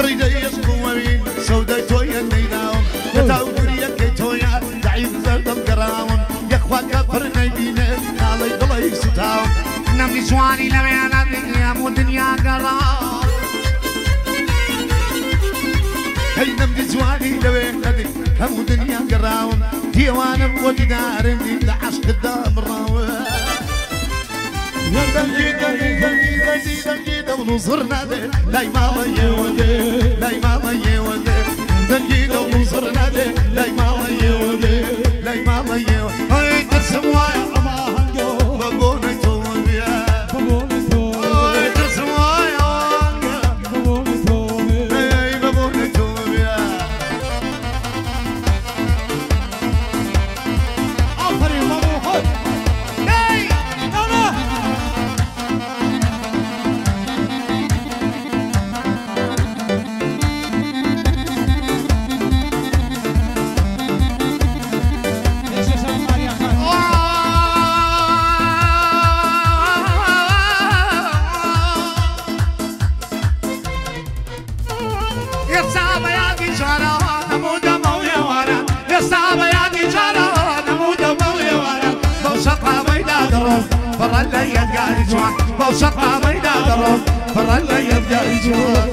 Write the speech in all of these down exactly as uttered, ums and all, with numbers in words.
قريدة يسقوين سوداي تويا النيداون يتاو قرية كيتويا دعيد زرد القراون يخوى كفر نيبينه نالي ضلي ستاون نمي سواني لبيانا دنيا مو دنيا قراون هاي نمي سواني لبيانا دنيا مو دنيا قراون ديوانا ودي دارني لعشق الدام الراون دنجيدا دنجيدا دنجيدا ونصرنا ده لا ماما يودي لا ماما يودي دنجيدا ونصرنا ده لا ماما يودي لا ماما يودي هاي تسمع يا ما هنجو بقولي توبيا بقولي توبيا هاي تسمع يا بقولي توبيا هاي بقولي توبيا آخر ما بقول هاي أنا فرا لا يبقى رجوع بوشقها ما يدارون فرا لا يبقى رجوع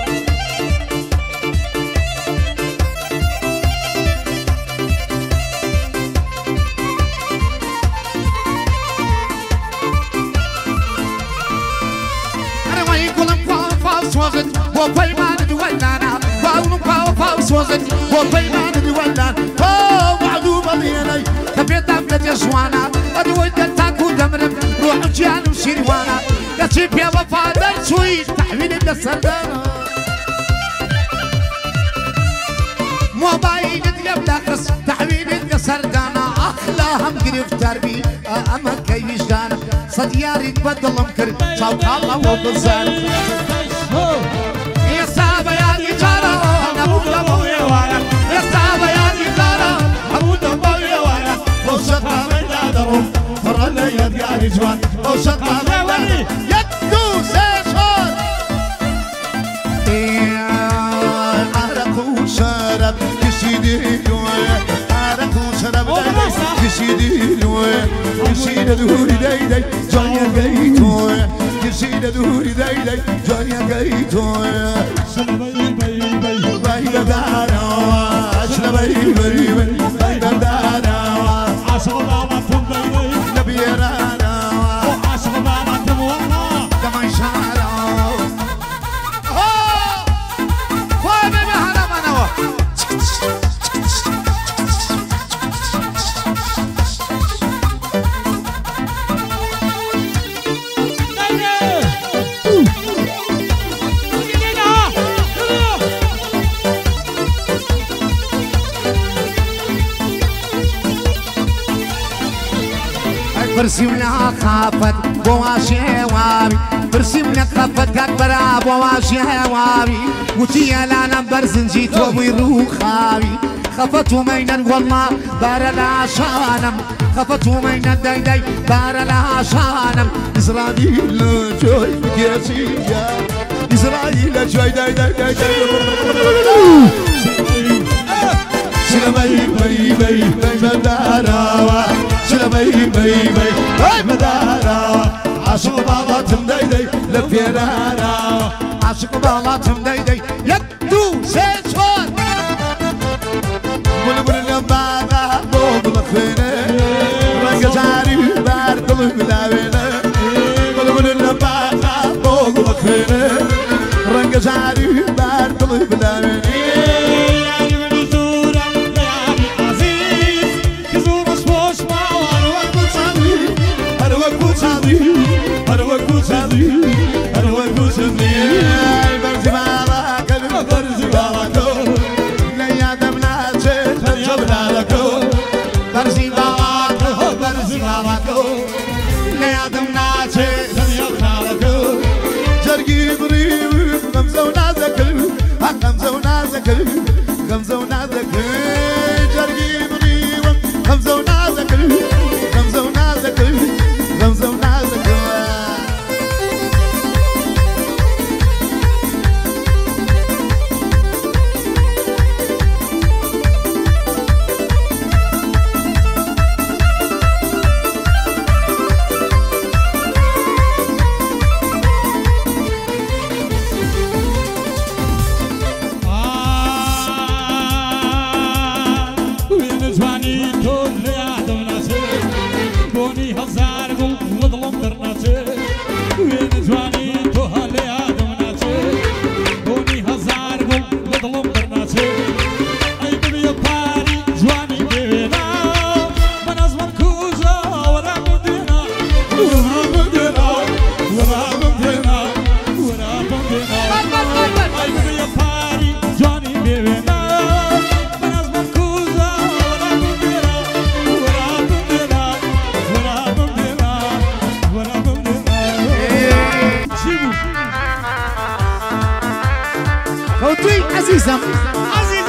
أنا ما يقولن فاو فاو سوزن وفي ما ندولنا فاو فاو فاو سوزن وفي ما ندولنا فاو وعدو بضيني كبيت عملت يسوانا أدويت التاكو دمرم روح جيان وشيروانا يا يا وفادر سويت تحويل السردانة موبايل يدلب داخس تحويل السردانة أخلاهم قريف تربي أما كي وجدانا صدياري تبدل مكر شاوك الله وبزان يا سابا يا نجارة أبو دمو يا وانا يا سابا يا نجارة أبو دمو يا وانا وشطها من دادرهم فرا لا يبقى رجوان وشطها من دادرهم يدو سيشور عرق وشرب يسيدي لوين عرق وشرب يسيدي لوين يسيد دوري داي داي جانيا قيتو يسيد دوري داي داي جانيا قيتو شلبي بي بي باي دارا شلبي بي بي باي دارا عاشق ما تنبي نبي رانا وعاشق ما تمونا كما شارع ها فاهم بهنا منو برسمنا خافت بواشي وابي برسمنا خافت كبرا بواشي وابي وتي انا برزن جيت وبيروح خابي خفتوا مينا والله بار العشانم خفتوا مينا داي داي بار العشانم إسرائيل جوي بكيسيا إسرائيل جوي داي داي داي داي شلبي بي بي بي مدارا شلبي بي بي بي مدارا عاشق بالاتم داي داي لفيرارا عاشق بالاتم داي داي يدو سيسور بل بل لباغا بوب لخينه رنگ جاري بار دل ملاوينه بل بل لباغا بوب لخينه رنگ جاري بار دل ملاوينه خمسة ونازك جرقي بغيوة خمسة ونازك خمسة ونازك خمسة ونازك جواني تول ليادم ناسي بوني هزار قل وظلم درناسي وين جواني توها ليادم ناسي بوني هزار قل وظلم درناسي أي ببي باري جواني بينا من أزمن كوزا ورا مدينة ورا مدينة ورا مدينة ورا مدينة أي ببي باري جواني بينا خوتي عزيزة عزيزة